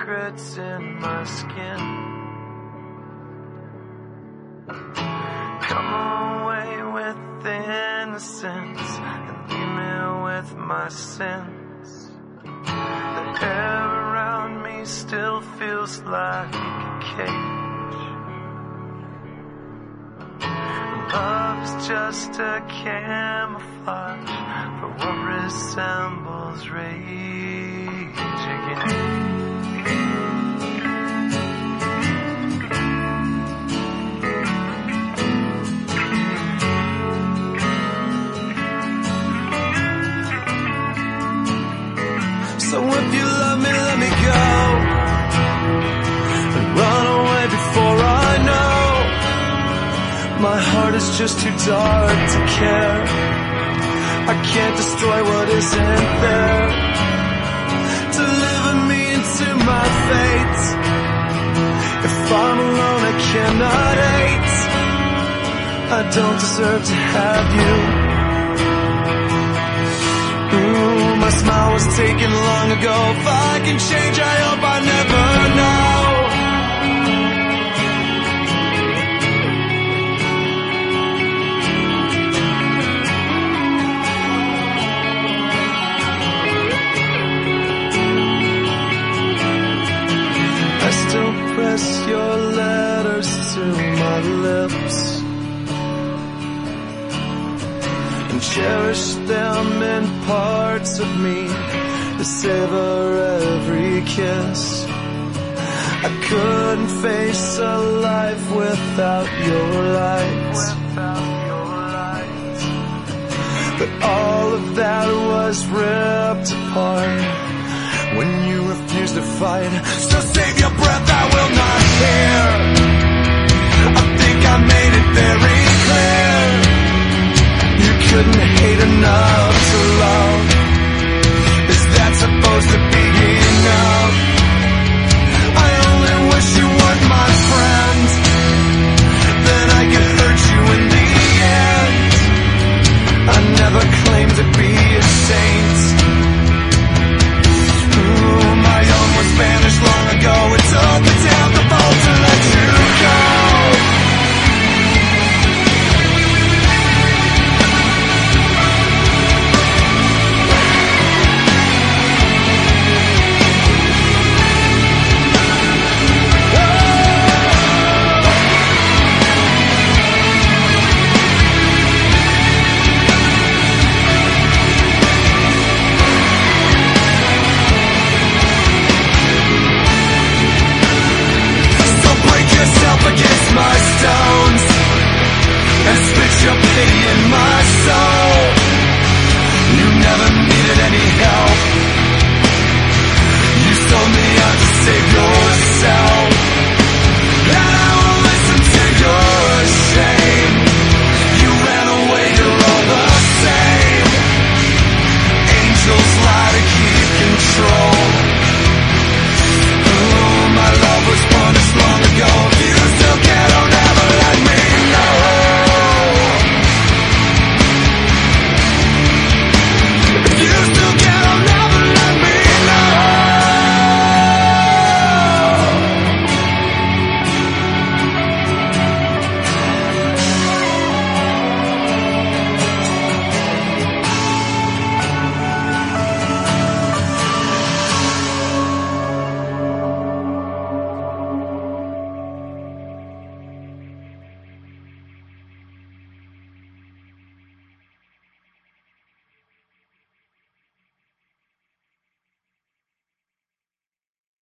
secrets in my skin. Come away with innocence and leave me with my sins. The air around me still feels like a cage. Love's just a camouflage for what resembles rage again. So if you love me, let me go and run away before I know. My heart is just too dark to care. I can't destroy what isn't there. Deliver me into my fate. If I'm alone, I cannot hate. I don't deserve to have you. My smile was taken long ago. If I can change, I hope I never know. I still press your letters to my lips and cherish them in parts of me to savor every kiss. I couldn't face a life without your light. But all of that was ripped apart when you refused to fight. So save your breath, I will not care. I think I made it very clear. You couldn't hate enough to love. Is that supposed to be